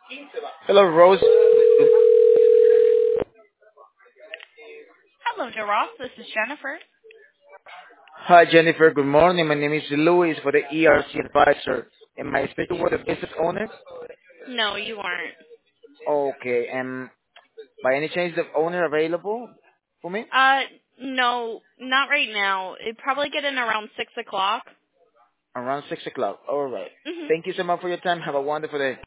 Hello, Rose. Hello, DeRoss. This is Jennifer. Hi, Jennifer. Good morning. My name is Louis for the ERC advisor. Am I speaking with the business owner? No, you aren't. Okay. By any chance, the owner available for me? Uh, no, not right now. It'd probably get in around 6 o'clock. Around 6 o'clock. All right. Mhm. Thank you so much for your time. Have a wonderful day.